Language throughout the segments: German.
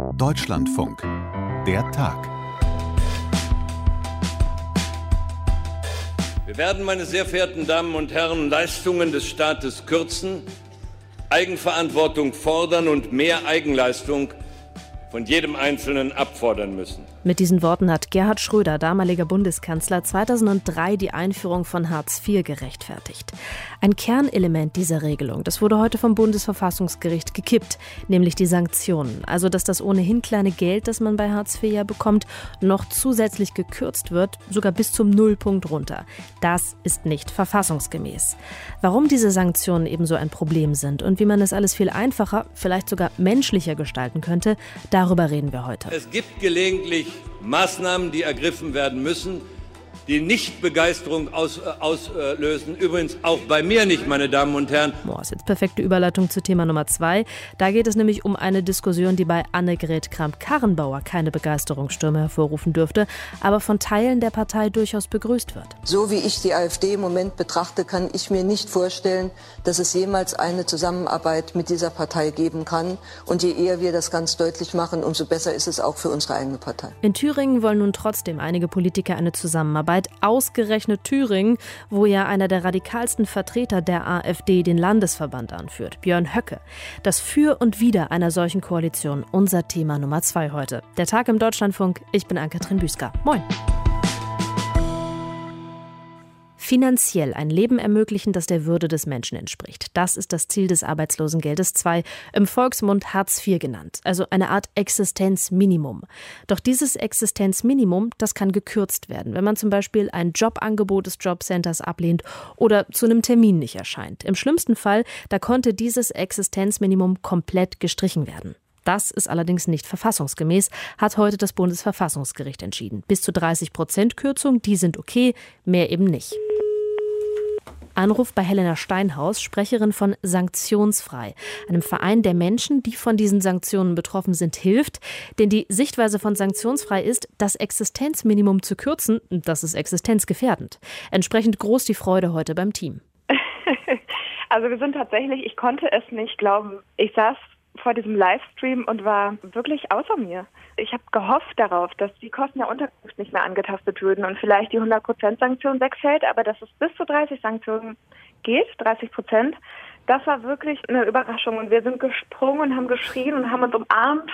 Deutschlandfunk. Der Tag. Wir werden, meine sehr verehrten Damen und Herren, Leistungen des Staates kürzen, Eigenverantwortung fordern und mehr Eigenleistung von jedem Einzelnen abfordern müssen. Mit diesen Worten hat Gerhard Schröder, damaliger Bundeskanzler, 2003 die Einführung von Hartz IV gerechtfertigt. Ein Kernelement dieser Regelung, das wurde heute vom Bundesverfassungsgericht gekippt, nämlich die Sanktionen. Also, dass das ohnehin kleine Geld, das man bei Hartz IV ja bekommt, noch zusätzlich gekürzt wird, sogar bis zum Nullpunkt runter. Das ist nicht verfassungsgemäß. Warum diese Sanktionen ebenso ein Problem sind und wie man es alles viel einfacher, vielleicht sogar menschlicher gestalten könnte, darüber reden wir heute. Es gibt gelegentlich Maßnahmen, die ergriffen werden müssen, die nicht Begeisterung auslösen. Übrigens auch bei mir nicht, meine Damen und Herren. Boah, ist jetzt perfekte Überleitung zu Thema Nummer 2. Da geht es nämlich um eine Diskussion, die bei Annegret Kramp-Karrenbauer keine Begeisterungsstürme hervorrufen dürfte, aber von Teilen der Partei durchaus begrüßt wird. So wie ich die AfD im Moment betrachte, kann ich mir nicht vorstellen, dass es jemals eine Zusammenarbeit mit dieser Partei geben kann. Und je eher wir das ganz deutlich machen, umso besser ist es auch für unsere eigene Partei. In Thüringen wollen nun trotzdem einige Politiker eine Zusammenarbeit. Ausgerechnet Thüringen, wo ja einer der radikalsten Vertreter der AfD den Landesverband anführt, Björn Höcke. Das Für und Wider einer solchen Koalition, unser Thema Nummer 2 heute. Der Tag im Deutschlandfunk, ich bin Ann-Kathrin Büsker. Moin. Finanziell ein Leben ermöglichen, das der Würde des Menschen entspricht. Das ist das Ziel des Arbeitslosengeldes II, im Volksmund Hartz IV genannt, also eine Art Existenzminimum. Doch dieses Existenzminimum, das kann gekürzt werden, wenn man zum Beispiel ein Jobangebot des Jobcenters ablehnt oder zu einem Termin nicht erscheint. Im schlimmsten Fall, da konnte dieses Existenzminimum komplett gestrichen werden. Das ist allerdings nicht verfassungsgemäß, hat heute das Bundesverfassungsgericht entschieden. Bis zu 30% Kürzung, die sind okay, mehr eben nicht. Anruf bei Helena Steinhaus, Sprecherin von Sanktionsfrei, einem Verein, der Menschen, die von diesen Sanktionen betroffen sind, hilft. Denn die Sichtweise von Sanktionsfrei ist, das Existenzminimum zu kürzen, das ist existenzgefährdend. Entsprechend groß die Freude heute beim Team. Also wir sind tatsächlich, ich konnte es nicht glauben. Ich saß vor diesem Livestream und war wirklich außer mir. Ich habe gehofft darauf, dass die Kosten der Unterkunft nicht mehr angetastet würden und vielleicht die 100% Sanktion wegfällt, aber dass es bis zu 30 Sanktionen geht, 30%, das war wirklich eine Überraschung und wir sind gesprungen und haben geschrien und haben uns umarmt.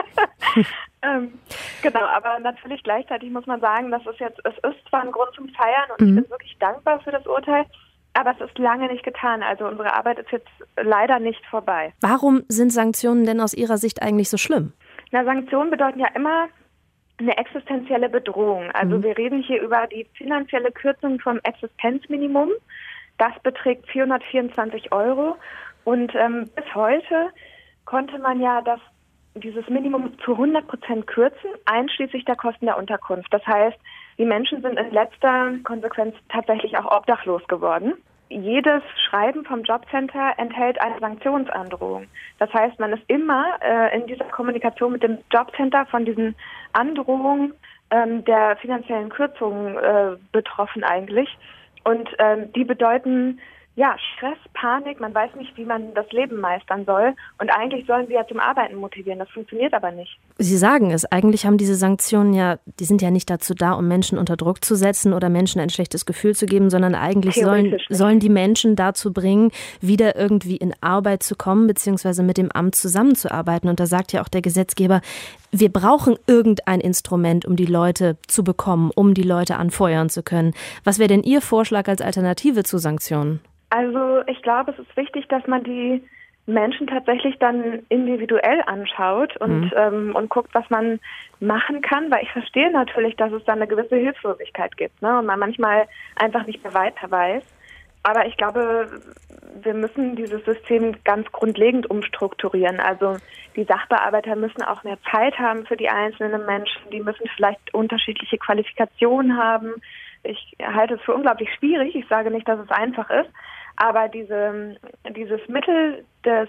Genau, aber natürlich gleichzeitig muss man sagen, es ist zwar ein Grund zum Feiern und ich bin wirklich dankbar für das Urteil, aber es ist lange nicht getan. Also unsere Arbeit ist jetzt leider nicht vorbei. Warum sind Sanktionen denn aus Ihrer Sicht eigentlich so schlimm? Na, Sanktionen bedeuten ja immer eine existenzielle Bedrohung. Also wir reden hier über die finanzielle Kürzung vom Existenzminimum. Das beträgt 424 €. Und bis heute konnte man ja dieses Minimum zu 100% kürzen, einschließlich der Kosten der Unterkunft. Das heißt, die Menschen sind in letzter Konsequenz tatsächlich auch obdachlos geworden. Jedes Schreiben vom Jobcenter enthält eine Sanktionsandrohung. Das heißt, man ist immer in dieser Kommunikation mit dem Jobcenter von diesen Androhungen der finanziellen Kürzungen betroffen eigentlich. Und die bedeuten Stress, Panik, man weiß nicht, wie man das Leben meistern soll. Und eigentlich sollen sie ja zum Arbeiten motivieren. Das funktioniert aber nicht. Sie sagen es, eigentlich haben diese Sanktionen die sind ja nicht dazu da, um Menschen unter Druck zu setzen oder Menschen ein schlechtes Gefühl zu geben, sondern eigentlich sollen die Menschen dazu bringen, wieder irgendwie in Arbeit zu kommen, beziehungsweise mit dem Amt zusammenzuarbeiten. Und da sagt ja auch der Gesetzgeber, wir brauchen irgendein Instrument, um die Leute zu bekommen, um die Leute anfeuern zu können. Was wäre denn Ihr Vorschlag als Alternative zu Sanktionen? Also ich glaube, es ist wichtig, dass man die Menschen tatsächlich dann individuell anschaut und guckt, was man machen kann, weil ich verstehe natürlich, dass es da eine gewisse Hilflosigkeit gibt, ne? Und man manchmal einfach nicht mehr weiter weiß. Aber ich glaube, wir müssen dieses System ganz grundlegend umstrukturieren. Also die Sachbearbeiter müssen auch mehr Zeit haben für die einzelnen Menschen. Die müssen vielleicht unterschiedliche Qualifikationen haben. Ich halte es für unglaublich schwierig. Ich sage nicht, dass es einfach ist. Aber dieses Mittel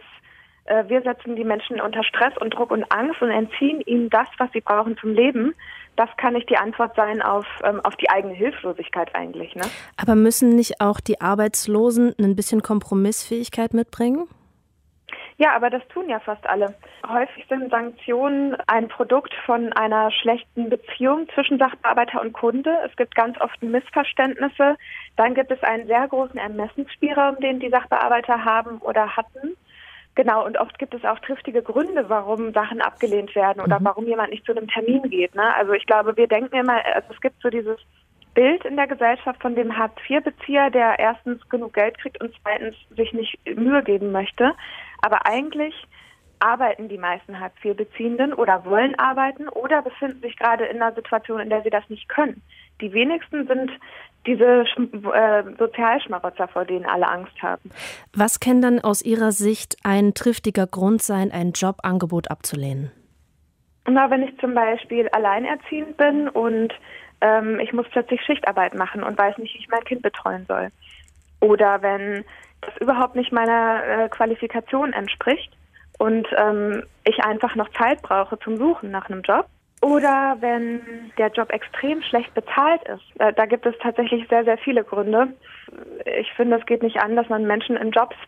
wir setzen die Menschen unter Stress und Druck und Angst und entziehen ihnen das, was sie brauchen zum Leben, das kann nicht die Antwort sein auf die eigene Hilflosigkeit eigentlich. Ne? Aber müssen nicht auch die Arbeitslosen ein bisschen Kompromissfähigkeit mitbringen? Ja, aber das tun ja fast alle. Häufig sind Sanktionen ein Produkt von einer schlechten Beziehung zwischen Sachbearbeiter und Kunde. Es gibt ganz oft Missverständnisse. Dann gibt es einen sehr großen Ermessensspielraum, den die Sachbearbeiter haben oder hatten. Genau, und oft gibt es auch triftige Gründe, warum Sachen abgelehnt werden oder warum jemand nicht zu einem Termin geht. Ne? Also ich glaube, wir denken immer, also es gibt so dieses Bild in der Gesellschaft von dem Hartz-IV-Bezieher, der erstens genug Geld kriegt und zweitens sich nicht Mühe geben möchte. Aber eigentlich arbeiten die meisten Hartz-IV-Beziehenden oder wollen arbeiten oder befinden sich gerade in einer Situation, in der sie das nicht können. Die wenigsten sind diese Sozialschmarotzer, vor denen alle Angst haben. Was kann dann aus Ihrer Sicht ein triftiger Grund sein, ein Jobangebot abzulehnen? Na, wenn ich zum Beispiel alleinerziehend bin und ich muss plötzlich Schichtarbeit machen und weiß nicht, wie ich mein Kind betreuen soll. Oder wenn das überhaupt nicht meiner Qualifikation entspricht und ich einfach noch Zeit brauche zum Suchen nach einem Job. Oder wenn der Job extrem schlecht bezahlt ist. Da gibt es tatsächlich sehr, sehr viele Gründe. Ich finde, es geht nicht an, dass man Menschen in Jobs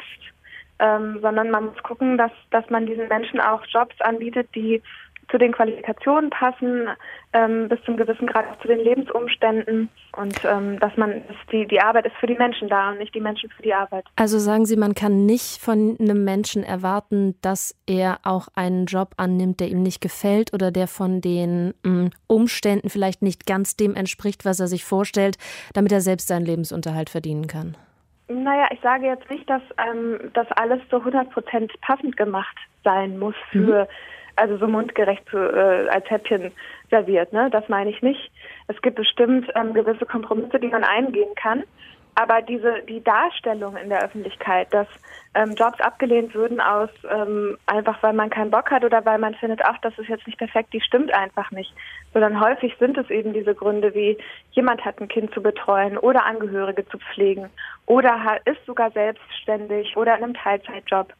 presst, sondern man muss gucken, dass man diesen Menschen auch Jobs anbietet, die zu den Qualifikationen passen, bis zum gewissen Grad auch zu den Lebensumständen und dass die Arbeit ist für die Menschen da und nicht die Menschen für die Arbeit. Also sagen Sie, man kann nicht von einem Menschen erwarten, dass er auch einen Job annimmt, der ihm nicht gefällt oder der von den Umständen vielleicht nicht ganz dem entspricht, was er sich vorstellt, damit er selbst seinen Lebensunterhalt verdienen kann. Naja, ich sage jetzt nicht, dass das alles zu 100% passend gemacht sein muss für also so mundgerecht als Häppchen serviert, ne? Das meine ich nicht. Es gibt bestimmt gewisse Kompromisse, die man eingehen kann. Aber die Darstellung in der Öffentlichkeit, dass Jobs abgelehnt würden aus einfach, weil man keinen Bock hat oder weil man findet, ach, das ist jetzt nicht perfekt, die stimmt einfach nicht. Sondern häufig sind es eben diese Gründe wie, jemand hat ein Kind zu betreuen oder Angehörige zu pflegen oder ist sogar selbstständig oder in einem Teilzeitjob.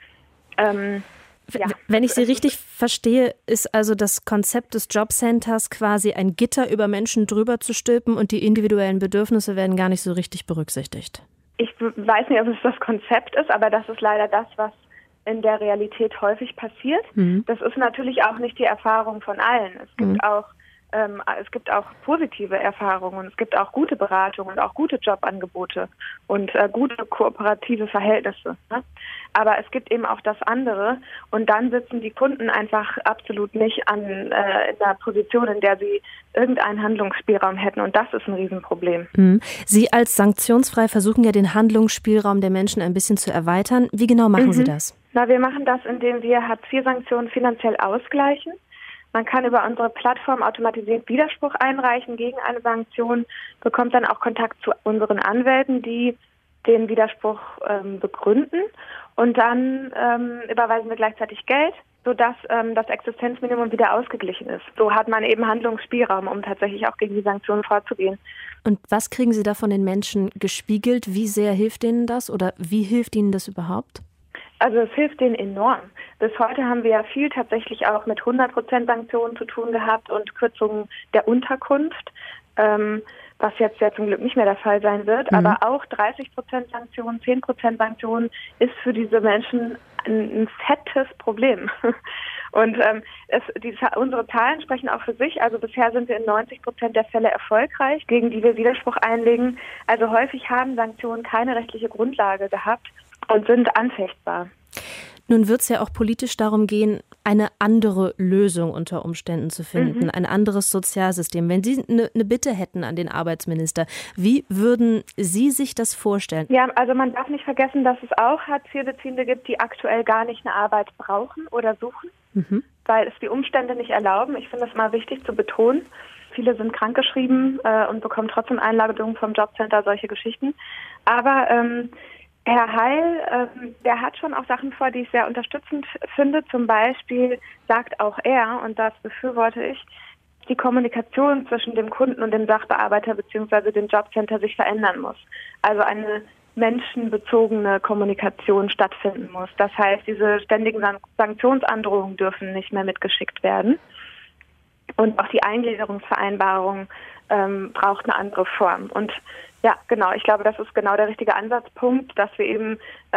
Ja. Wenn ich Sie richtig verstehe, ist also das Konzept des Jobcenters quasi ein Gitter über Menschen drüber zu stülpen und die individuellen Bedürfnisse werden gar nicht so richtig berücksichtigt. Ich weiß nicht, ob es das Konzept ist, aber das ist leider das, was in der Realität häufig passiert. Das ist natürlich auch nicht die Erfahrung von allen. Es gibt auch positive Erfahrungen, es gibt auch gute Beratungen und auch gute Jobangebote und gute kooperative Verhältnisse. Ne? Aber es gibt eben auch das andere und dann sitzen die Kunden einfach absolut nicht in einer Position, in der sie irgendeinen Handlungsspielraum hätten und das ist ein Riesenproblem. Sie als sanktionsfrei versuchen ja den Handlungsspielraum der Menschen ein bisschen zu erweitern. Wie genau machen Sie das? Na, wir machen das, indem wir Hartz-IV-Sanktionen finanziell ausgleichen. Man kann über unsere Plattform automatisiert Widerspruch einreichen gegen eine Sanktion, bekommt dann auch Kontakt zu unseren Anwälten, die den Widerspruch begründen. Und dann überweisen wir gleichzeitig Geld, sodass das Existenzminimum wieder ausgeglichen ist. So hat man eben Handlungsspielraum, um tatsächlich auch gegen die Sanktionen vorzugehen. Und was kriegen Sie da von den Menschen gespiegelt? Wie sehr hilft Ihnen das oder wie hilft Ihnen das überhaupt? Also es hilft denen enorm. Bis heute haben wir ja viel tatsächlich auch mit 100% Sanktionen zu tun gehabt und Kürzungen der Unterkunft, was jetzt ja zum Glück nicht mehr der Fall sein wird. Aber auch 30% Sanktionen, 10% Sanktionen ist für diese Menschen ein fettes Problem. Und unsere Zahlen sprechen auch für sich. Also bisher sind wir in 90% der Fälle erfolgreich, gegen die wir Widerspruch einlegen. Also häufig haben Sanktionen keine rechtliche Grundlage gehabt und sind anfechtbar. Nun wird es ja auch politisch darum gehen, eine andere Lösung unter Umständen zu finden, ein anderes Sozialsystem. Wenn Sie eine Bitte hätten an den Arbeitsminister, wie würden Sie sich das vorstellen? Ja, also man darf nicht vergessen, dass es auch Hartz-IV-Beziehende gibt, die aktuell gar nicht eine Arbeit brauchen oder suchen, weil es die Umstände nicht erlauben. Ich finde es mal wichtig zu betonen. Viele sind krankgeschrieben und bekommen trotzdem Einladungen vom Jobcenter, solche Geschichten. Aber Herr Heil, der hat schon auch Sachen vor, die ich sehr unterstützend finde. Zum Beispiel sagt auch er, und das befürworte ich, die Kommunikation zwischen dem Kunden und dem Sachbearbeiter bzw. dem Jobcenter sich verändern muss. Also eine menschenbezogene Kommunikation stattfinden muss. Das heißt, diese ständigen Sanktionsandrohungen dürfen nicht mehr mitgeschickt werden. Und auch die Eingliederungsvereinbarung braucht eine andere Form. Und ja, genau, ich glaube, das ist genau der richtige Ansatzpunkt, dass wir eben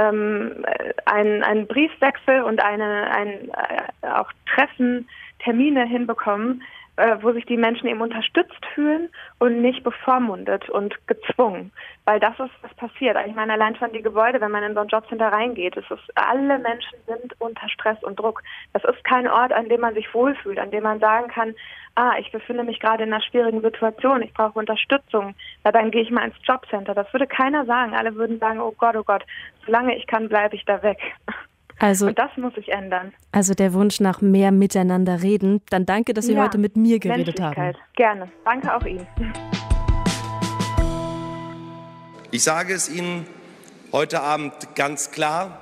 einen Briefwechsel und auch Treffen, Termine hinbekommen, wo sich die Menschen eben unterstützt fühlen und nicht bevormundet und gezwungen. Weil das ist, was passiert. Ich meine, allein schon die Gebäude, wenn man in so ein Jobcenter reingeht, alle Menschen sind unter Stress und Druck. Das ist kein Ort, an dem man sich wohlfühlt, an dem man sagen kann, ich befinde mich gerade in einer schwierigen Situation, ich brauche Unterstützung, dann gehe ich mal ins Jobcenter. Das würde keiner sagen. Alle würden sagen, oh Gott, solange ich kann, bleibe ich da weg. Und das muss sich ändern. Also der Wunsch nach mehr Miteinander reden. Dann danke, dass Sie heute mit mir geredet haben. Gerne. Danke auch Ihnen. Ich sage es Ihnen heute Abend ganz klar.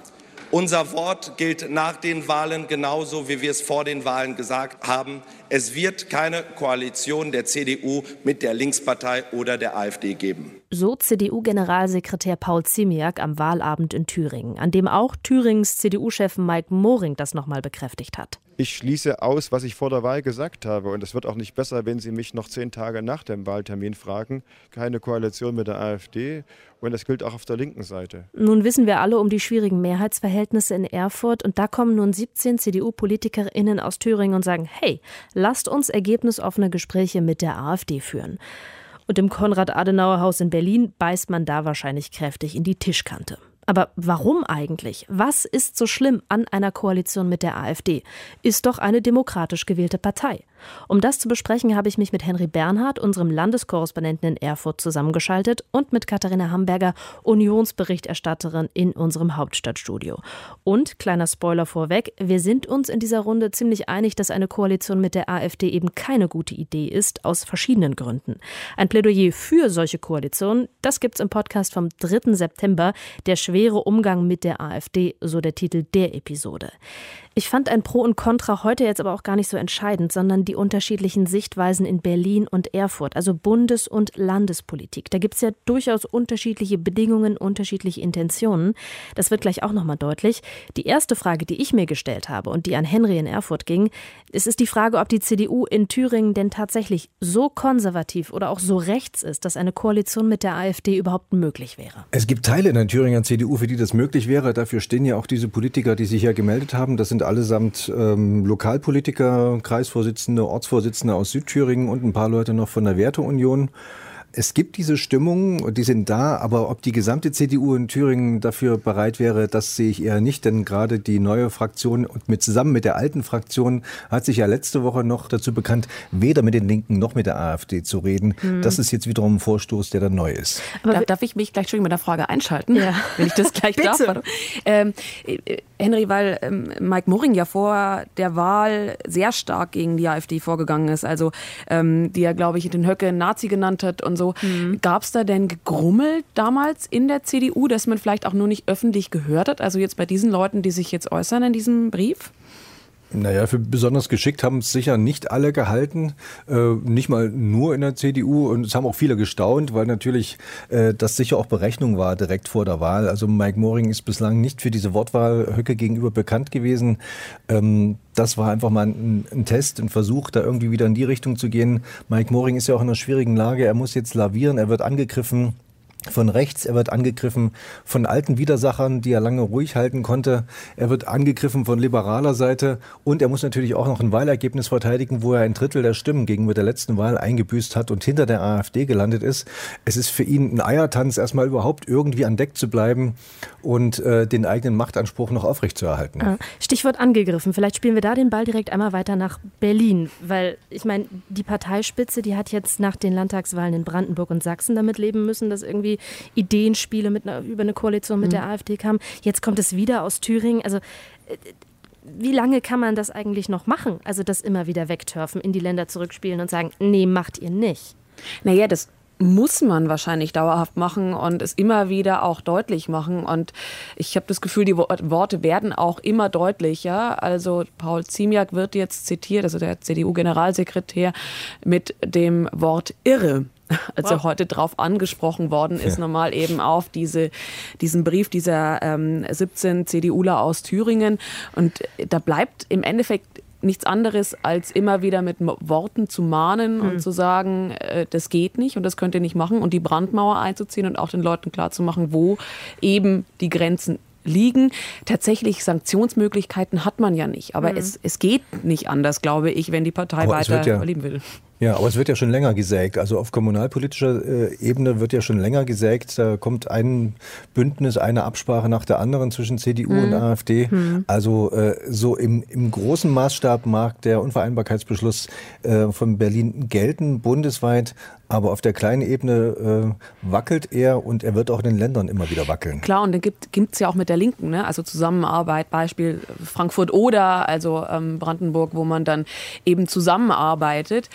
Unser Wort gilt nach den Wahlen genauso, wie wir es vor den Wahlen gesagt haben. Es wird keine Koalition der CDU mit der Linkspartei oder der AfD geben. So CDU-Generalsekretär Paul Ziemiak am Wahlabend in Thüringen, an dem auch Thüringens CDU-Chef Mike Moring das nochmal bekräftigt hat. Ich schließe aus, was ich vor der Wahl gesagt habe. Und es wird auch nicht besser, wenn Sie mich noch 10 Tage nach dem Wahltermin fragen. Keine Koalition mit der AfD. Und das gilt auch auf der linken Seite. Nun wissen wir alle um die schwierigen Mehrheitsverhältnisse in Erfurt. Und da kommen nun 17 CDU-PolitikerInnen aus Thüringen und sagen, hey, lasst uns ergebnisoffene Gespräche mit der AfD führen. Und im Konrad-Adenauer-Haus in Berlin beißt man da wahrscheinlich kräftig in die Tischkante. Aber warum eigentlich? Was ist so schlimm an einer Koalition mit der AfD? Ist doch eine demokratisch gewählte Partei. Um das zu besprechen, habe ich mich mit Henry Bernhard, unserem Landeskorrespondenten in Erfurt, zusammengeschaltet und mit Katharina Hamberger, Unionsberichterstatterin in unserem Hauptstadtstudio. Und, kleiner Spoiler vorweg, wir sind uns in dieser Runde ziemlich einig, dass eine Koalition mit der AfD eben keine gute Idee ist, aus verschiedenen Gründen. Ein Plädoyer für solche Koalitionen, das gibt's im Podcast vom 3. September, der schwere Umgang mit der AfD, so der Titel der Episode. Ich fand ein Pro und Contra heute jetzt aber auch gar nicht so entscheidend, sondern die unterschiedlichen Sichtweisen in Berlin und Erfurt, also Bundes- und Landespolitik. Da gibt es ja durchaus unterschiedliche Bedingungen, unterschiedliche Intentionen. Das wird gleich auch nochmal deutlich. Die erste Frage, die ich mir gestellt habe und die an Henry in Erfurt ging, ist die Frage, ob die CDU in Thüringen denn tatsächlich so konservativ oder auch so rechts ist, dass eine Koalition mit der AfD überhaupt möglich wäre. Es gibt Teile in der Thüringer CDU, für die das möglich wäre. Dafür stehen ja auch diese Politiker, die sich ja gemeldet haben. Das sind allesamt Lokalpolitiker, Kreisvorsitzende, Ortsvorsitzende aus Südthüringen und ein paar Leute noch von der Werteunion. Es gibt diese Stimmung, die sind da, aber ob die gesamte CDU in Thüringen dafür bereit wäre, das sehe ich eher nicht, denn gerade die neue Fraktion und zusammen mit der alten Fraktion hat sich ja letzte Woche noch dazu bekannt, weder mit den Linken noch mit der AfD zu reden. Das ist jetzt wiederum ein Vorstoß, der dann neu ist. Aber darf ich mich gleich mit der Frage einschalten, wenn ich das gleich darf? Henry, weil Mike Moring ja vor der Wahl sehr stark gegen die AfD vorgegangen ist, also die er, glaube ich, den Höcke Nazi genannt hat und so. Gab es da denn Gegrummel damals in der CDU, dass man vielleicht auch nur nicht öffentlich gehört hat? Also jetzt bei diesen Leuten, die sich jetzt äußern in diesem Brief? Naja, für besonders geschickt haben es sicher nicht alle gehalten, nicht mal nur in der CDU, und es haben auch viele gestaunt, weil natürlich das sicher auch Berechnung war direkt vor der Wahl. Also Mike Moring ist bislang nicht für diese Wortwahl Höcke gegenüber bekannt gewesen. Das war einfach mal ein Test, ein Versuch, da irgendwie wieder in die Richtung zu gehen. Mike Moring ist ja auch in einer schwierigen Lage, er muss jetzt lavieren, er wird angegriffen von rechts, er wird angegriffen von alten Widersachern, die er lange ruhig halten konnte. Er wird angegriffen von liberaler Seite und er muss natürlich auch noch ein Wahlergebnis verteidigen, wo er 1/3 der Stimmen gegenüber der letzten Wahl eingebüßt hat und hinter der AfD gelandet ist. Es ist für ihn ein Eiertanz, erstmal überhaupt irgendwie an Deck zu bleiben und den eigenen Machtanspruch noch aufrechtzuerhalten. Stichwort angegriffen. Vielleicht spielen wir da den Ball direkt einmal weiter nach Berlin, weil ich meine, die Parteispitze, die hat jetzt nach den Landtagswahlen in Brandenburg und Sachsen damit leben müssen, dass irgendwie Ideenspiele über eine Koalition mit der AfD kamen. Jetzt kommt es wieder aus Thüringen. Also wie lange kann man das eigentlich noch machen? Also das immer wieder wegtörfen, in die Länder zurückspielen und sagen, nee, macht ihr nicht. Naja, das muss man wahrscheinlich dauerhaft machen und es immer wieder auch deutlich machen. Und ich habe das Gefühl, die Worte werden auch immer deutlicher. Also Paul Ziemiak wird jetzt zitiert, also der CDU-Generalsekretär, mit dem Wort irre. Als er heute drauf angesprochen worden ist, nochmal eben auf diesen Brief dieser 17 CDUler aus Thüringen. Und da bleibt im Endeffekt nichts anderes, als immer wieder mit Worten zu mahnen und zu sagen, das geht nicht und das könnt ihr nicht machen und die Brandmauer einzuziehen und auch den Leuten klarzumachen, wo eben die Grenzen liegen. Tatsächlich Sanktionsmöglichkeiten hat man ja nicht. Aber es geht nicht anders, glaube ich, wenn die Partei weiter überleben will. Ja, aber es wird ja schon länger gesägt. Also auf kommunalpolitischer Ebene wird ja schon länger gesägt. Da kommt ein Bündnis, eine Absprache nach der anderen zwischen CDU und AfD. Also so im großen Maßstab mag der Unvereinbarkeitsbeschluss von Berlin gelten, bundesweit. Aber auf der kleinen Ebene wackelt er und er wird auch in den Ländern immer wieder wackeln. Klar, und dann gibt es ja auch mit der Linken, ne? Also Zusammenarbeit, Beispiel Frankfurt-Oder, also Brandenburg, wo man dann eben zusammenarbeitet.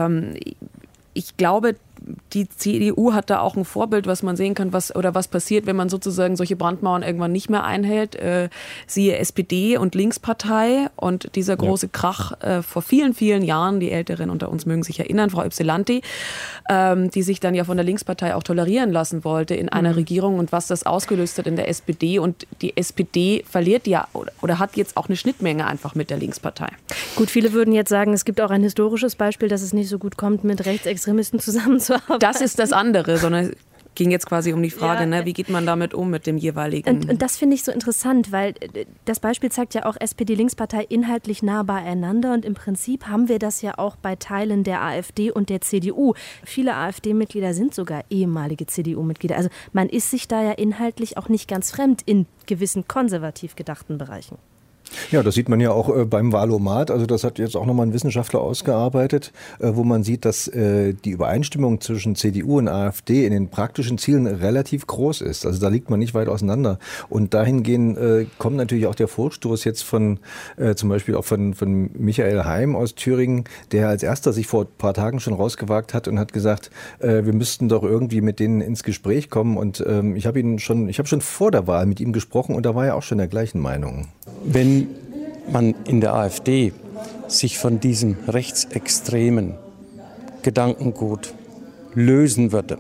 Ich glaube, die CDU hat da auch ein Vorbild, was man sehen kann, was passiert, wenn man sozusagen solche Brandmauern irgendwann nicht mehr einhält. Siehe SPD und Linkspartei und dieser große Krach vor vielen, vielen Jahren, die Älteren unter uns mögen sich erinnern, Frau Ypsilanti, die sich dann ja von der Linkspartei auch tolerieren lassen wollte in einer Regierung und was das ausgelöst hat in der SPD. Und die SPD verliert ja oder hat jetzt auch eine Schnittmenge einfach mit der Linkspartei. Gut, viele würden jetzt sagen, es gibt auch ein historisches Beispiel, dass es nicht so gut kommt, mit Rechtsextremisten zusammenzuarbeiten. Das ist das andere, sondern ging jetzt quasi um die Frage, ne, wie geht man damit um mit dem jeweiligen... Und das finde ich so interessant, weil das Beispiel zeigt ja auch SPD-Linkspartei inhaltlich nah beieinander und im Prinzip haben wir das ja auch bei Teilen der AfD und der CDU. Viele AfD-Mitglieder sind sogar ehemalige CDU-Mitglieder. Also man ist sich da ja inhaltlich auch nicht ganz fremd in gewissen konservativ gedachten Bereichen. Ja, das sieht man ja auch beim Wahlomat. Also das hat jetzt auch nochmal ein Wissenschaftler ausgearbeitet, wo man sieht, dass die Übereinstimmung zwischen CDU und AfD in den praktischen Zielen relativ groß ist. Also da liegt man nicht weit auseinander. Und dahingehend kommt natürlich auch der Vorstoß jetzt von zum Beispiel auch von Michael Heim aus Thüringen, der als erster sich vor ein paar Tagen schon rausgewagt hat und hat gesagt, wir müssten doch irgendwie mit denen ins Gespräch kommen. Und ich habe schon vor der Wahl mit ihm gesprochen und da war er auch schon der gleichen Meinung. Wenn man in der AfD sich von diesem rechtsextremen Gedankengut lösen würde,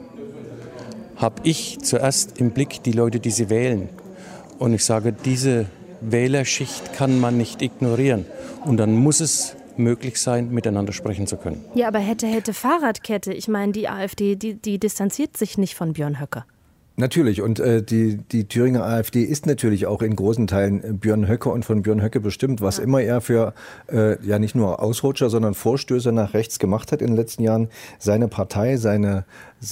habe ich zuerst im Blick die Leute, die sie wählen. Und ich sage, diese Wählerschicht kann man nicht ignorieren. Und dann muss es möglich sein, miteinander sprechen zu können. Ja, aber hätte Fahrradkette. Ich meine, die AfD, die distanziert sich nicht von Björn Höcke. Natürlich und die Thüringer AfD ist natürlich auch in großen Teilen Björn Höcke und von Björn Höcke bestimmt, was immer er für ja nicht nur Ausrutscher, sondern Vorstöße nach rechts gemacht hat in den letzten Jahren. Seine Partei, seine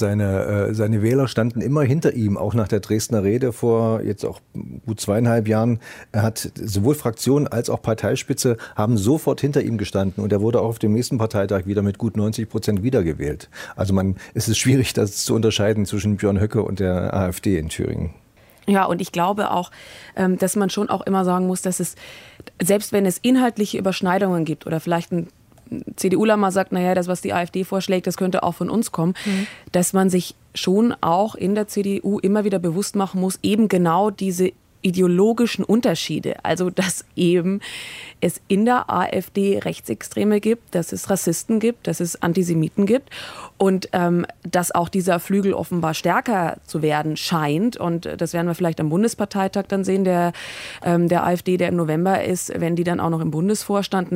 Wähler standen immer hinter ihm, auch nach der Dresdner Rede vor jetzt auch gut 2,5 Jahren. Er hat sowohl Fraktion als auch Parteispitze haben sofort hinter ihm gestanden und er wurde auch auf dem nächsten Parteitag wieder mit gut 90% wiedergewählt. Also es ist schwierig, das zu unterscheiden zwischen Björn Höcke und der AfD in Thüringen. Ja, und ich glaube auch, dass man schon auch immer sagen muss, dass es, selbst wenn es inhaltliche Überschneidungen gibt oder vielleicht ein CDUler mal sagt, naja, das, was die AfD vorschlägt, das könnte auch von uns kommen, dass man sich schon auch in der CDU immer wieder bewusst machen muss, eben genau diese ideologischen Unterschiede. Also, dass eben es in der AfD Rechtsextreme gibt, dass es Rassisten gibt, dass es Antisemiten gibt und dass auch dieser Flügel offenbar stärker zu werden scheint. Und das werden wir vielleicht am Bundesparteitag dann sehen, der AfD, der im November ist, wenn die dann auch noch im Bundesvorstand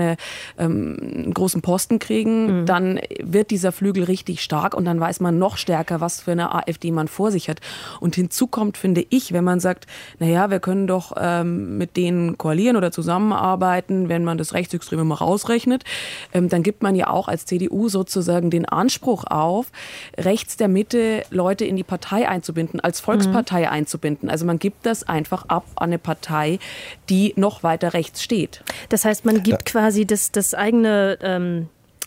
einen großen Posten kriegen, dann wird dieser Flügel richtig stark und dann weiß man noch stärker, was für eine AfD man vor sich hat. Und hinzu kommt, finde ich, wenn man sagt, naja, wir können doch mit denen koalieren oder zusammenarbeiten, wenn man das Rechtsextreme mal rausrechnet, dann gibt man ja auch als CDU sozusagen den Anspruch auf, rechts der Mitte Leute in die Partei einzubinden, als Volkspartei einzubinden. Also man gibt das einfach ab an eine Partei, die noch weiter rechts steht. Das heißt, man gibt quasi das eigene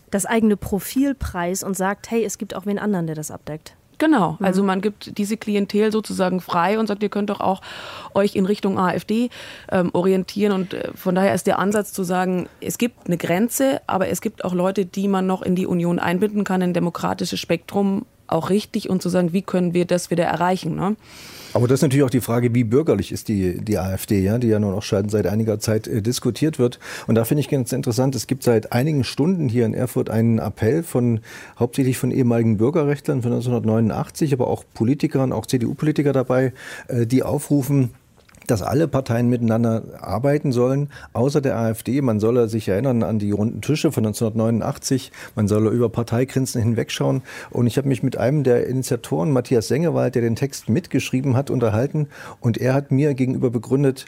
Profil preis und sagt, hey, es gibt auch wen anderen, der das abdeckt. Genau, also man gibt diese Klientel sozusagen frei und sagt, ihr könnt doch auch euch in Richtung AfD orientieren und von daher ist der Ansatz zu sagen, es gibt eine Grenze, aber es gibt auch Leute, die man noch in die Union einbinden kann, ein demokratisches Spektrum auch richtig und zu sagen, wie können wir das wieder erreichen, ne? Aber das ist natürlich auch die Frage, wie bürgerlich ist die AfD, ja, die ja nun auch schon seit einiger Zeit diskutiert wird. Und da finde ich ganz interessant, es gibt seit einigen Stunden hier in Erfurt einen Appell hauptsächlich von ehemaligen Bürgerrechtlern von 1989, aber auch Politikern, auch CDU-Politiker dabei, die aufrufen, dass alle Parteien miteinander arbeiten sollen, außer der AfD. Man solle sich erinnern an die runden Tische von 1989. Man solle über Parteigrenzen hinwegschauen. Und ich habe mich mit einem der Initiatoren, Matthias Sengewald, der den Text mitgeschrieben hat, unterhalten. Und er hat mir gegenüber begründet,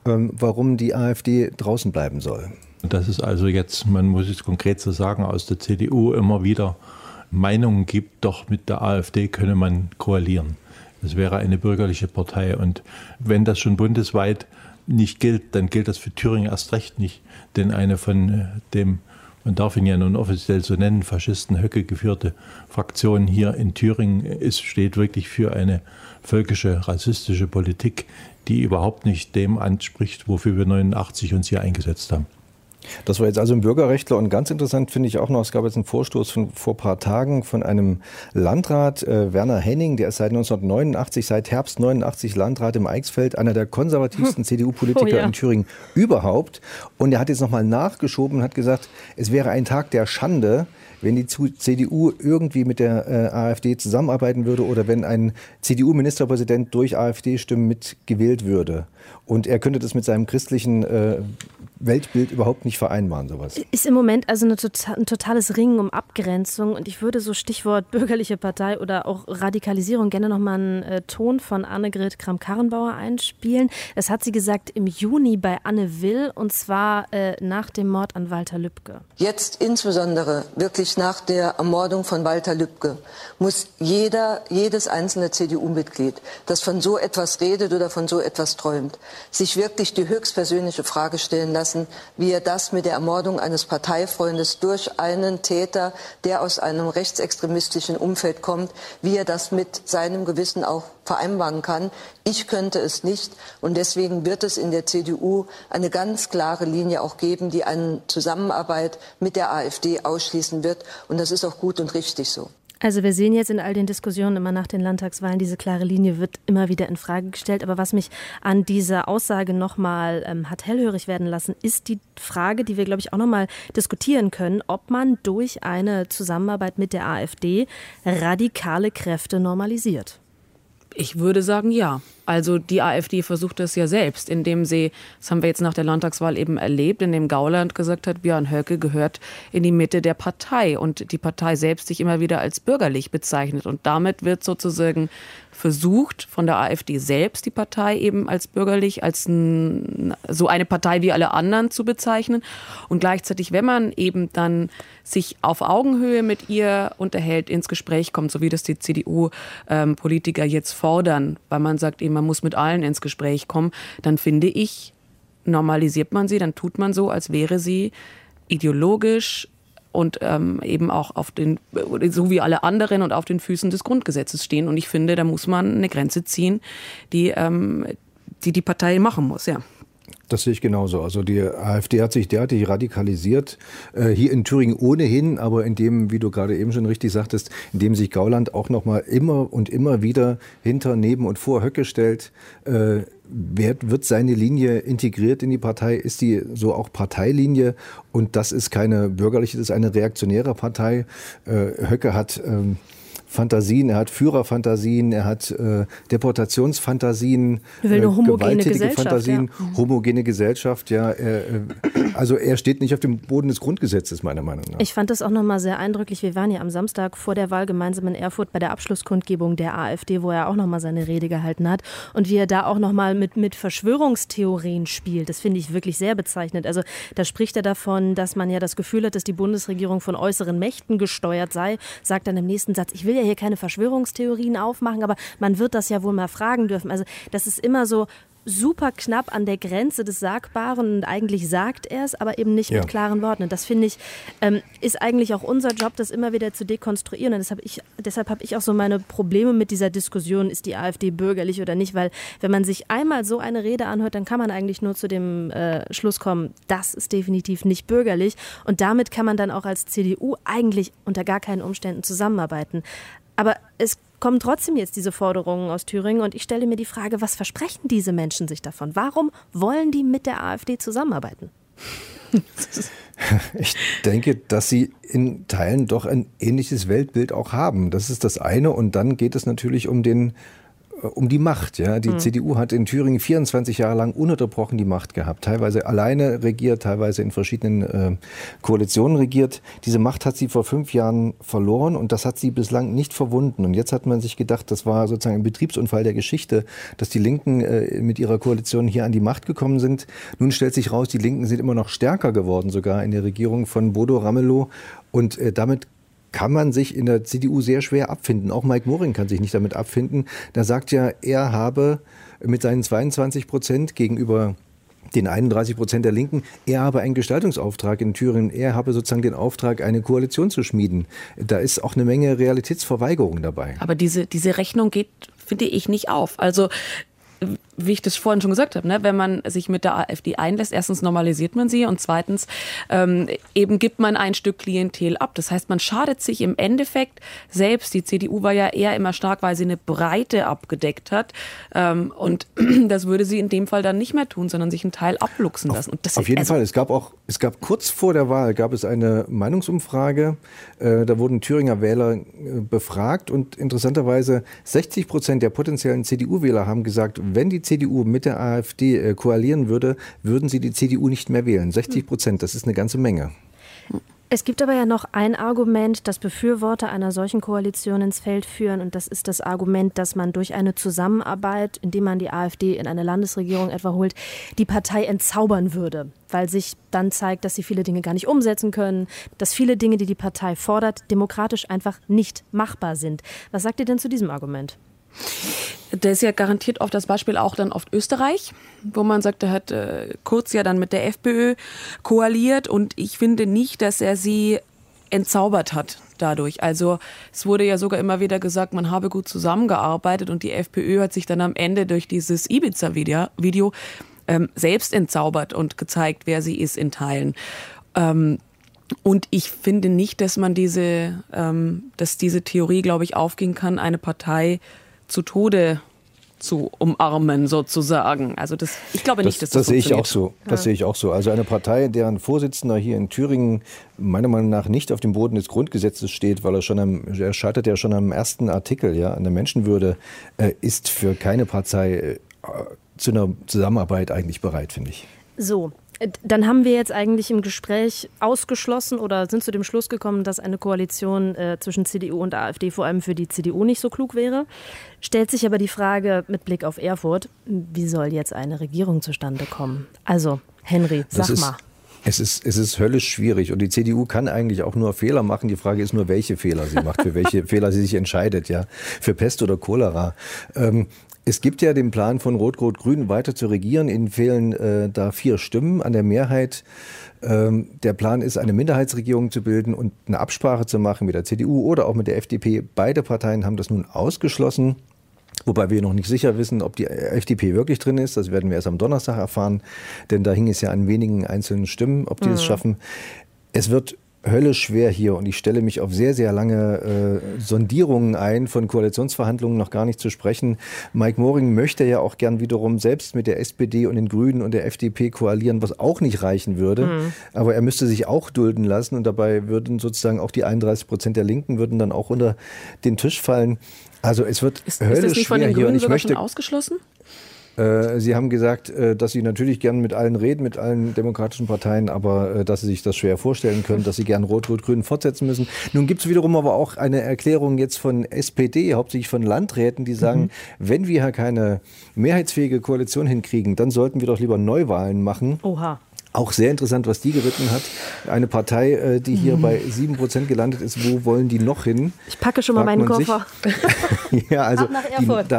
warum die AfD draußen bleiben soll. Dass es also jetzt, man muss es konkret so sagen, aus der CDU immer wieder Meinungen gibt, doch mit der AfD könne man koalieren. Es wäre eine bürgerliche Partei. Und wenn das schon bundesweit nicht gilt, dann gilt das für Thüringen erst recht nicht. Denn eine von dem, man darf ihn ja nun offiziell so nennen, Faschisten Höcke geführte Fraktion hier in Thüringen steht wirklich für eine völkische, rassistische Politik, die überhaupt nicht dem anspricht, wofür wir 89 uns hier eingesetzt haben. Das war jetzt also ein Bürgerrechtler und ganz interessant finde ich auch noch, es gab jetzt einen Vorstoß von vor ein paar Tagen von einem Landrat, Werner Henning, der ist seit 1989, seit Herbst 89 Landrat im Eichsfeld, einer der konservativsten CDU-Politiker in Thüringen überhaupt. Und er hat jetzt nochmal nachgeschoben und hat gesagt, es wäre ein Tag der Schande, wenn die CDU irgendwie mit der AfD zusammenarbeiten würde oder wenn ein CDU-Ministerpräsident durch AfD-Stimmen mitgewählt würde. Und er könnte das mit seinem christlichen Weltbild überhaupt nicht vereinbaren, sowas. Ist im Moment also ein totales Ringen um Abgrenzung. Und ich würde so Stichwort bürgerliche Partei oder auch Radikalisierung gerne nochmal einen Ton von Annegret Kramp-Karrenbauer einspielen. Das hat sie gesagt im Juni bei Anne Will und zwar nach dem Mord an Walter Lübcke. Jetzt insbesondere wirklich nach der Ermordung von Walter Lübcke muss jedes einzelne CDU-Mitglied, das von so etwas redet oder von so etwas träumt, sich wirklich die höchstpersönliche Frage stellen lassen, wie er das mit der Ermordung eines Parteifreundes durch einen Täter, der aus einem rechtsextremistischen Umfeld kommt, wie er das mit seinem Gewissen auch vereinbaren kann. Ich könnte es nicht und deswegen wird es in der CDU eine ganz klare Linie auch geben, die eine Zusammenarbeit mit der AfD ausschließen wird und das ist auch gut und richtig so. Also wir sehen jetzt in all den Diskussionen immer nach den Landtagswahlen, diese klare Linie wird immer wieder in Frage gestellt. Aber was mich an dieser Aussage nochmal hat hellhörig werden lassen, ist die Frage, die wir, glaube ich, auch nochmal diskutieren können, ob man durch eine Zusammenarbeit mit der AfD radikale Kräfte normalisiert. Ich würde sagen, ja. Also die AfD versucht das ja selbst, indem sie, das haben wir jetzt nach der Landtagswahl eben erlebt, indem Gauland gesagt hat, Björn Höcke gehört in die Mitte der Partei und die Partei selbst sich immer wieder als bürgerlich bezeichnet. Und damit wird sozusagen versucht, von der AfD selbst die Partei eben als bürgerlich, als so eine Partei wie alle anderen zu bezeichnen. Und gleichzeitig, wenn man eben dann sich auf Augenhöhe mit ihr unterhält, ins Gespräch kommt, so wie das die CDU-Politiker jetzt fordern, weil man sagt, eben, man muss mit allen ins Gespräch kommen, dann finde ich, normalisiert man sie, dann tut man so, als wäre sie ideologisch und eben auch auf den, so wie alle anderen und auf den Füßen des Grundgesetzes stehen. Und ich finde, da muss man eine Grenze ziehen, die Partei machen muss, ja. Das sehe ich genauso. Also die AfD hat sich derartig radikalisiert, hier in Thüringen ohnehin, aber indem, wie du gerade eben schon richtig sagtest, indem sich Gauland auch noch mal immer und immer wieder hinter, neben und vor Höcke stellt, wird seine Linie integriert in die Partei, ist die so auch Parteilinie und das ist keine bürgerliche, das ist eine reaktionäre Partei. Höcke hat Fantasien, er hat Führerfantasien, er hat Deportationsfantasien, gewalttätige Fantasien, ja. Homogene Gesellschaft, ja. Also er steht nicht auf dem Boden des Grundgesetzes, meiner Meinung nach. Ich fand das auch nochmal sehr eindrücklich. Wir waren ja am Samstag vor der Wahl gemeinsam in Erfurt bei der Abschlusskundgebung der AfD, wo er auch nochmal seine Rede gehalten hat und wie er da auch nochmal mit Verschwörungstheorien spielt. Das finde ich wirklich sehr bezeichnend. Also da spricht er davon, dass man ja das Gefühl hat, dass die Bundesregierung von äußeren Mächten gesteuert sei, sagt dann im nächsten Satz, ich will ja hier keine Verschwörungstheorien aufmachen, aber man wird das ja wohl mal fragen dürfen. Also das ist immer so super knapp an der Grenze des Sagbaren und eigentlich sagt er es, aber eben nicht mit klaren Worten. Und das finde ich, ist eigentlich auch unser Job, das immer wieder zu dekonstruieren. Und deshalb habe ich auch so meine Probleme mit dieser Diskussion, ist die AfD bürgerlich oder nicht, weil wenn man sich einmal so eine Rede anhört, dann kann man eigentlich nur zu dem Schluss kommen, das ist definitiv nicht bürgerlich. Und damit kann man dann auch als CDU eigentlich unter gar keinen Umständen zusammenarbeiten. Aber es kommen trotzdem jetzt diese Forderungen aus Thüringen und ich stelle mir die Frage, was versprechen diese Menschen sich davon? Warum wollen die mit der AfD zusammenarbeiten? Ich denke, dass sie in Teilen doch ein ähnliches Weltbild auch haben. Das ist das eine und dann geht es natürlich um den um die Macht. Ja? Die CDU hat in Thüringen 24 Jahre lang ununterbrochen die Macht gehabt. Teilweise alleine regiert, teilweise in verschiedenen Koalitionen regiert. Diese Macht hat sie vor 5 Jahren verloren und das hat sie bislang nicht verwunden. Und jetzt hat man sich gedacht, das war sozusagen ein Betriebsunfall der Geschichte, dass die Linken mit ihrer Koalition hier an die Macht gekommen sind. Nun stellt sich raus, die Linken sind immer noch stärker geworden, sogar in der Regierung von Bodo Ramelow. Und damit kann man sich in der CDU sehr schwer abfinden. Auch Mike Moring kann sich nicht damit abfinden. Der sagt ja, er habe mit seinen 22% gegenüber den 31% der Linken, er habe einen Gestaltungsauftrag in Thüringen. Er habe sozusagen den Auftrag, eine Koalition zu schmieden. Da ist auch eine Menge Realitätsverweigerung dabei. Aber diese Rechnung geht, finde ich, nicht auf. Also wie ich das vorhin schon gesagt habe, ne, wenn man sich mit der AfD einlässt, erstens normalisiert man sie und zweitens eben gibt man ein Stück Klientel ab. Das heißt, man schadet sich im Endeffekt selbst. Die CDU war ja eher immer stark, weil sie eine Breite abgedeckt hat und das würde sie in dem Fall dann nicht mehr tun, sondern sich einen Teil abluchsen lassen. Und das auf jeden Fall. Es gab kurz vor der Wahl eine Meinungsumfrage, da wurden Thüringer Wähler befragt und interessanterweise 60% der potenziellen CDU-Wähler haben gesagt, wenn die CDU mit der AfD koalieren würde, würden sie die CDU nicht mehr wählen. 60%, das ist eine ganze Menge. Es gibt aber ja noch ein Argument, das Befürworter einer solchen Koalition ins Feld führen. Und das ist das Argument, dass man durch eine Zusammenarbeit, indem man die AfD in eine Landesregierung etwa holt, die Partei entzaubern würde. Weil sich dann zeigt, dass sie viele Dinge gar nicht umsetzen können, dass viele Dinge, die die Partei fordert, demokratisch einfach nicht machbar sind. Was sagt ihr denn zu diesem Argument? Der ist ja garantiert oft das Beispiel auch dann oft Österreich, wo man sagt, er hat Kurz ja dann mit der FPÖ koaliert und ich finde nicht, dass er sie entzaubert hat dadurch. Also es wurde ja sogar immer wieder gesagt, man habe gut zusammengearbeitet und die FPÖ hat sich dann am Ende durch dieses Ibiza-Video selbst entzaubert und gezeigt, wer sie ist in Teilen. Und ich finde nicht, dass man diese Theorie, glaube ich, aufgehen kann, eine Partei zu Tode zu umarmen sozusagen. Also ich glaube nicht, dass das sehe ich auch so. Das sehe ich auch so. Also eine Partei, deren Vorsitzender hier in Thüringen meiner Meinung nach nicht auf dem Boden des Grundgesetzes steht, weil er scheitert ja schon am ersten Artikel, ja, an der Menschenwürde, ist für keine Partei zu einer Zusammenarbeit eigentlich bereit, finde ich. So. Dann haben wir jetzt eigentlich im Gespräch ausgeschlossen oder sind zu dem Schluss gekommen, dass eine Koalition zwischen CDU und AfD vor allem für die CDU nicht so klug wäre. Stellt sich aber die Frage mit Blick auf Erfurt, wie soll jetzt eine Regierung zustande kommen? Also, Henry, sag mal. Es ist höllisch schwierig und die CDU kann eigentlich auch nur Fehler machen. Die Frage ist nur, welche Fehler sie macht, für welche Fehler sie sich entscheidet, ja, für Pest oder Cholera. Es gibt ja den Plan von Rot-Rot-Grün weiter zu regieren. Ihnen fehlen da 4 Stimmen an der Mehrheit. Der Plan ist, eine Minderheitsregierung zu bilden und eine Absprache zu machen mit der CDU oder auch mit der FDP. Beide Parteien haben das nun ausgeschlossen. Wobei wir noch nicht sicher wissen, ob die FDP wirklich drin ist. Das werden wir erst am Donnerstag erfahren. Denn da hing es ja an wenigen einzelnen Stimmen, ob die es schaffen. Es wird höllisch schwer hier und ich stelle mich auf sehr, sehr lange Sondierungen ein, von Koalitionsverhandlungen noch gar nicht zu sprechen. Mike Moring möchte ja auch gern wiederum selbst mit der SPD und den Grünen und der FDP koalieren, was auch nicht reichen würde. Aber er müsste sich auch dulden lassen und dabei würden sozusagen auch die 31% der Linken würden dann auch unter den Tisch fallen. Also es wird höllisch schwer hier. Ist das nicht von den Grünen sogar schon ausgeschlossen? Sie haben gesagt, dass Sie natürlich gern mit allen reden, mit allen demokratischen Parteien, aber dass Sie sich das schwer vorstellen können, dass Sie gern Rot-Rot-Grün fortsetzen müssen. Nun gibt es wiederum aber auch eine Erklärung jetzt von SPD, hauptsächlich von Landräten, die sagen, wenn wir hier keine mehrheitsfähige Koalition hinkriegen, dann sollten wir doch lieber Neuwahlen machen. Oha. Auch sehr interessant, was die geritten hat. Eine Partei, die hier bei 7% gelandet ist, wo wollen die noch hin? Ich packe schon mal meinen Koffer. Ja, also ab nach Erfurt.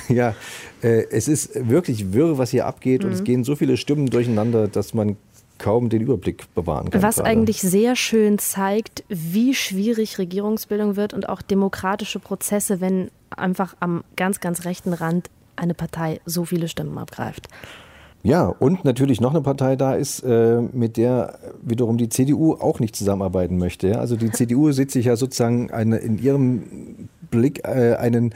Es ist wirklich wirr, was hier abgeht und es gehen so viele Stimmen durcheinander, dass man kaum den Überblick bewahren kann. Was eigentlich sehr schön zeigt, wie schwierig Regierungsbildung wird und auch demokratische Prozesse, wenn einfach am ganz, ganz rechten Rand eine Partei so viele Stimmen abgreift. Ja, und natürlich noch eine Partei da ist, mit der wiederum die CDU auch nicht zusammenarbeiten möchte. Also die CDU sieht sich ja sozusagen in ihrem Blick einem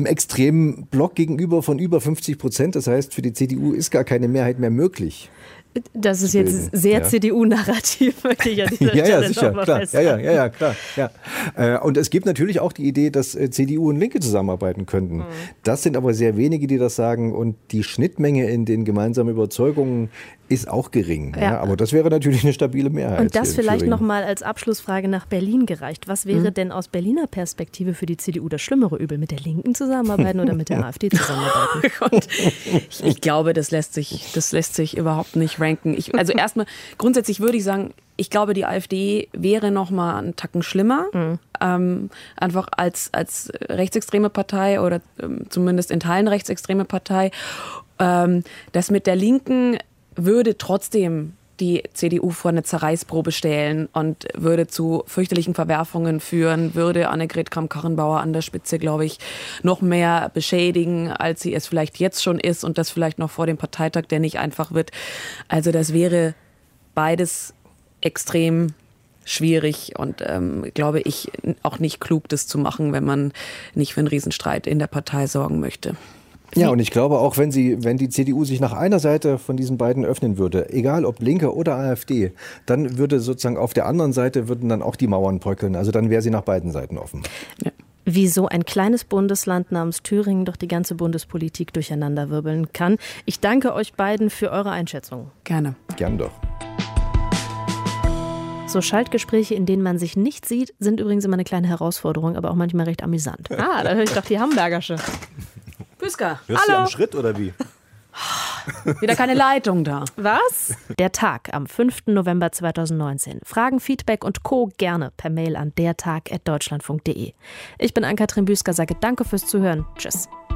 extremen Block gegenüber von über 50%. Das heißt, für die CDU ist gar keine Mehrheit mehr möglich. Das ist jetzt sehr CDU-narrativ, möchte ich an dieser Stelle sicher, noch mal klar. festhalten. Ja, klar. Ja. Und es gibt natürlich auch die Idee, dass CDU und Linke zusammenarbeiten könnten. Das sind aber sehr wenige, die das sagen. Und die Schnittmenge in den gemeinsamen Überzeugungen ist auch gering. Ja. Aber das wäre natürlich eine stabile Mehrheit. Und das vielleicht noch mal als Abschlussfrage nach Berlin gereicht. Was wäre denn aus Berliner Perspektive für die CDU das schlimmere Übel? Mit der Linken zusammenarbeiten oder mit der AfD zusammenarbeiten? Und ich glaube, das lässt sich überhaupt nicht ranken. Also erstmal, grundsätzlich würde ich sagen, ich glaube, die AfD wäre noch mal einen Tacken schlimmer. Einfach als rechtsextreme Partei oder zumindest in Teilen rechtsextreme Partei. Das mit der Linken würde trotzdem die CDU vor eine Zerreißprobe stellen und würde zu fürchterlichen Verwerfungen führen, würde Annegret Kramp-Karrenbauer an der Spitze, glaube ich, noch mehr beschädigen, als sie es vielleicht jetzt schon ist und das vielleicht noch vor dem Parteitag, der nicht einfach wird. Also das wäre beides extrem schwierig und glaube ich auch nicht klug, das zu machen, wenn man nicht für einen Riesenstreit in der Partei sorgen möchte. Ja, und ich glaube auch, wenn die CDU sich nach einer Seite von diesen beiden öffnen würde, egal ob Linke oder AfD, dann würde sozusagen auf der anderen Seite würden dann auch die Mauern bröckeln. Also dann wäre sie nach beiden Seiten offen. Ja. Wie so ein kleines Bundesland namens Thüringen doch die ganze Bundespolitik durcheinanderwirbeln kann. Ich danke euch beiden für eure Einschätzung. Gerne. Gern doch. So Schaltgespräche, in denen man sich nicht sieht, sind übrigens immer eine kleine Herausforderung, aber auch manchmal recht amüsant. Da höre ich doch die Hamburgersche. Büsker, hörst du am Schritt oder wie? Wieder keine Leitung da. Was? Der Tag am 5. November 2019. Fragen, Feedback und Co. gerne per Mail an dertag@deutschlandfunk.de. Ich bin Ann-Kathrin Büsker, sage danke fürs Zuhören. Tschüss.